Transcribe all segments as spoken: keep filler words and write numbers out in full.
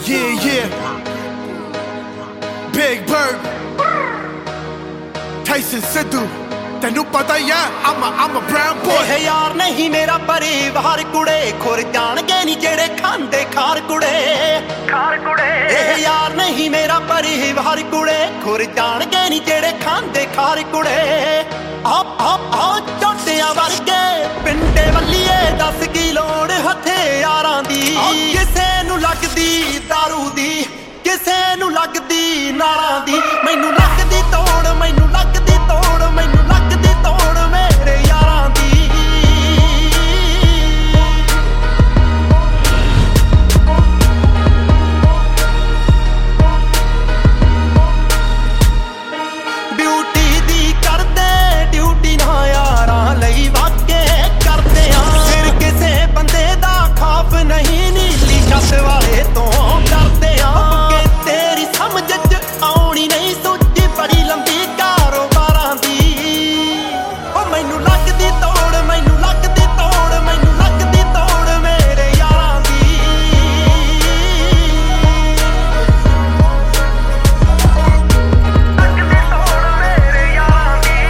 Yeah, yeah. Big Bird, Tyson Sidhu, ਤੈਨੂੰ ਪਤਾ ਹੀ ਆ I'm a, I'm a brown boy। ਇਹ ਯਾਰ ਨਹੀਂ ਮੇਰਾ ਪਰਿਵਾਰ ਕੁੜੇ, ਖੁਰ ਜਾਣਗੇ ਨੀ ਜਿਹੜੇ ਖਾਂਦੇ ਖਾਰ ਕੁੜੇ ਖਾਰ ਕੁੜੇ। ਇਹ ਯਾਰ ਨਹੀਂ ਮੇਰਾ ਪਰਿਵਾਰ ਕੁੜੇ, ਖੁਰ ਜਾਣਗੇ ਨੀ ਜਿਹੜੇ ਖਾਂਦੇ ਖਾਰ ਕੁੜੇ। ਆਪ ਆਪ ਆ ਝੋਟਿਆਂ ਵਰਗੇ ਪਿੰਡੇ ਵੱਲੀਏ, ਦੱਸ ਕੀ ਲੋੜ ਹਥਿਆਰਾਂ ਦੀ। ਕਿਸੇ ਨੂੰ ਲੱਗਦੀ ਦਾਰੂ ਦੀ, ਕਿਸੇ ਨੂੰ ਲੱਗਦੀ ਨਾਰਾਂ ਦੀ, ਮੈਨੂੰ ਲੱਗਦੀ ਤੋੜ, ਮੈਨੂੰ ਲੱਗਦੀ ਤੋੜ, ਮੈਨੂੰ ਲੱਗਦੀ ਤੋੜ ਮੇਰੇ ਯਾਰਾਂ ਦੀ। ਡਿਊਟੀ ਦੀ ਕਰਦੇ ਡਿਊਟੀ ਨਾ ਯਾਰਾਂ ਲਈ ਵਾਕੇ ਕਰਦੇ ਆ। ਫਿਰ ਕਿਸੇ ਬੰਦੇ ਦਾ ਖੌਫ ਨਹੀਂ, ਨੀਲੀ ਛੱਤ ਵਾਲੇ ਤੋਂ ਡਰਦੇ ਆ। ਤੇਰੀ ਸਮਝ ਚ ਆਉਣੀ ਨਹੀਂ ਸੋਚੀ ਬੜੀ ਲੰਬੀ ਕਾਰੋਬਾਰਾਂ ਦੀ। ਉਹ ਮੈਨੂੰ ਲੱਗਦੀ ਤੋੜ, ਮੈਨੂੰ ਲੱਗਦੀ ਤੋੜ, ਮੈਨੂੰ ਲੱਗਦੀ ਤੋੜ ਮੇਰੇ ਯਾਰਾਂ ਦੀ। ਲੱਗਦੀ ਤੋੜ ਮੇਰੇ ਯਾਰਾਂ ਦੀ।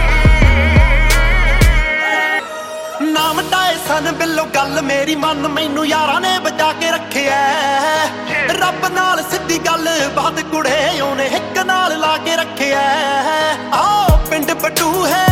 ਨਾਮ ਟਾਏ ਸਨ ਬਿੱਲੋ ਗੱਲ ਮੇਰੀ ਮੰਨ, ਮੈਨੂੰ ਯਾਰਾਂ ਨੇ ਬਚਾ ਕੇ ਰੱਖਿਆ। ਰੱਬ ਨਾਲ ਸਿੱਧੀ ਗੱਲ ਬਾਤ ਕੁੜੇ, ਉਹਨੇ ਇੱਕ ਨਾਲ ਲਾ ਕੇ ਰੱਖਿਆ। ਆਓ ਪਿੰਡ ਬਟੂ ਹੈ